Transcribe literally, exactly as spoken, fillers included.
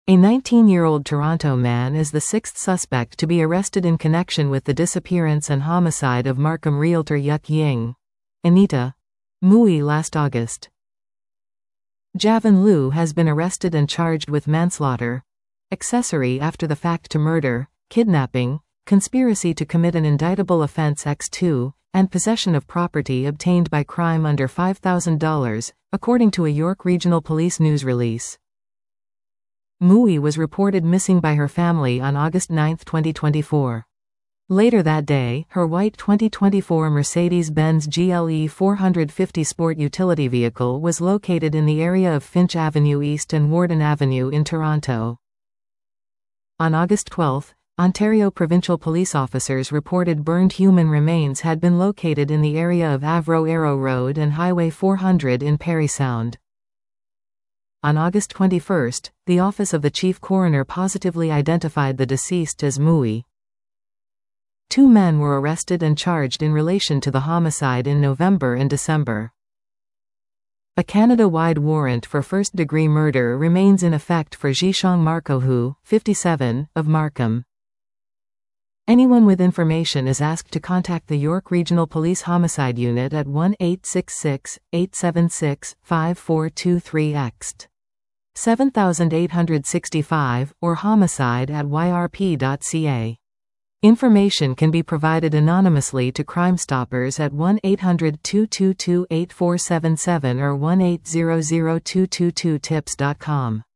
A nineteen-year-old Toronto man is the sixth suspect to be arrested in connection with the disappearance and homicide of Markham realtor Yuk Ying Anita Mui last August. Javin Liu has been arrested and charged with manslaughter, accessory after the fact to murder, kidnapping, conspiracy to commit an indictable offense by two, and possession of property obtained by crime under five thousand dollars, according to a York Regional Police news release. Mui was reported missing by her family on August ninth, twenty twenty-four. Later that day, her white twenty twenty-four Mercedes-Benz G L E four fifty sport utility vehicle was located in the area of Finch Avenue East and Warden Avenue in Toronto. On August twelfth, Ontario provincial police officers reported burned human remains had been located in the area of Avro Arrow Road and Highway four hundred in Parry Sound. On August twenty-first, the Office of the Chief Coroner positively identified the deceased as Mui. Two men were arrested and charged in relation to the homicide in November and December. A Canada-wide warrant for first-degree murder remains in effect for Zhishang Marcohu, fifty-seven, of Markham. Anyone with information is asked to contact the York Regional Police Homicide Unit at one eight six six, eight seven six, five four two three X T seven eight six five or homicide at y r p dot c a. Information can be provided anonymously to Crime Stoppers at one eight hundred, two two two, eight four seven seven or one eight hundred, two two two tips dot com.